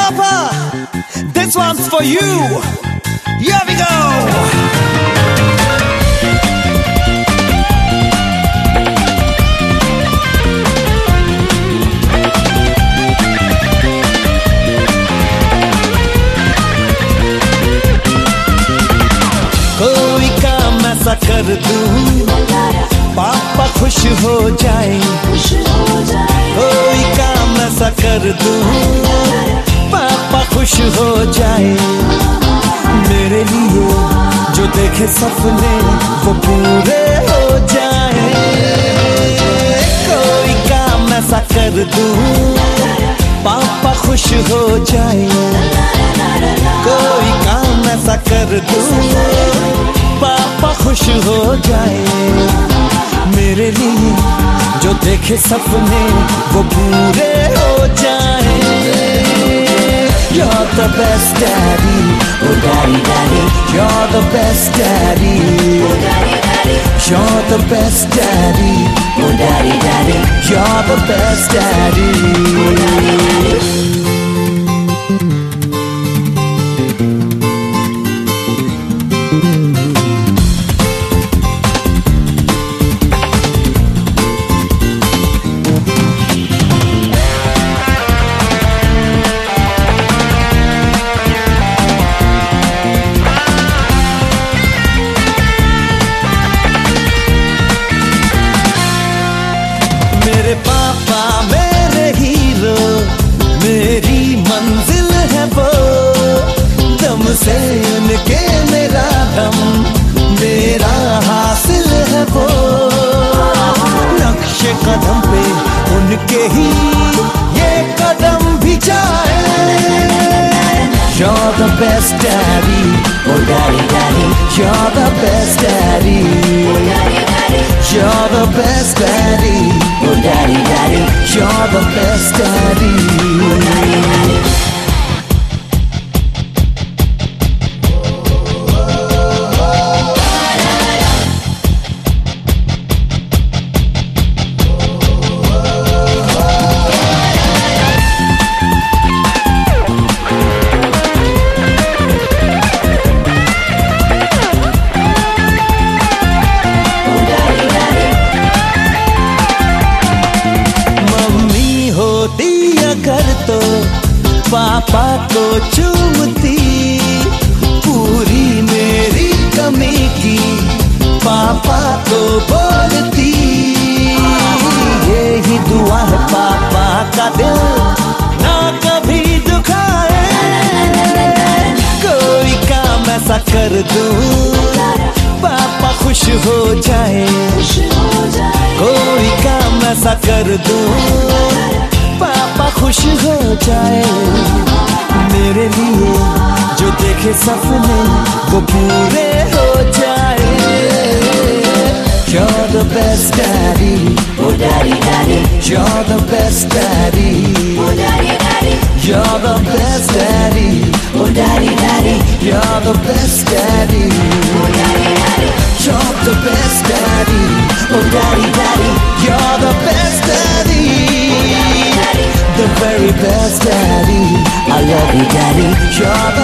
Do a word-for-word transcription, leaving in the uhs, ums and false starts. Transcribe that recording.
Papa, this one's for you. Here we go. कोई काम ऐसा कर दूं पापा खुश हो जाए, कोई काम ऐसा कर दूं पापा खुश हो जाए, मेरे लिए जो देखे सपने वो पूरे हो जाए। कोई काम ऐसा कर दूं पापा खुश हो जाए, कोई काम ऐसा कर दूं पापा खुश हो जाए, मेरे लिए जो देखे सपने वो पूरे हो जाए। You're the best daddy, oh daddy daddy, you're the best daddy, oh daddy daddy, you're the best daddy, oh daddy daddy, you're the best daddy, oh daddy daddy. मेरे पापा मेरे हीरो, मेरी मंजिल है वो, दम से उनके मेरा दम, मेरा हासिल है वो, नक्शे कदम पे उनके ही ये कदम भी जाए। You're the best daddy, oh daddy daddy, you're the best daddy, oh daddy daddy, you're the best daddy, oh daddy daddy, you're the best daddy, oh daddy daddy. कर तो पापा को चूमती, पूरी मेरी कमी की पापा को बोलती, यही दुआ है पापा का दिल ना कभी दुखाए। कोई काम ऐसा कर दूं पापा खुश हो जाए, कोई काम ऐसा कर दूं पापा खुश हो जाए, मेरे लिए जो देखे सपने वो पूरे हो जाए। You're the best daddy, oh daddy daddy, you're the best daddy, oh daddy daddy, you're the best daddy, oh daddy daddy, you're the best daddy, oh daddy daddy, you're the best daddy, oh daddy daddy, you're the best daddy, the very best daddy. I love you daddy, you're the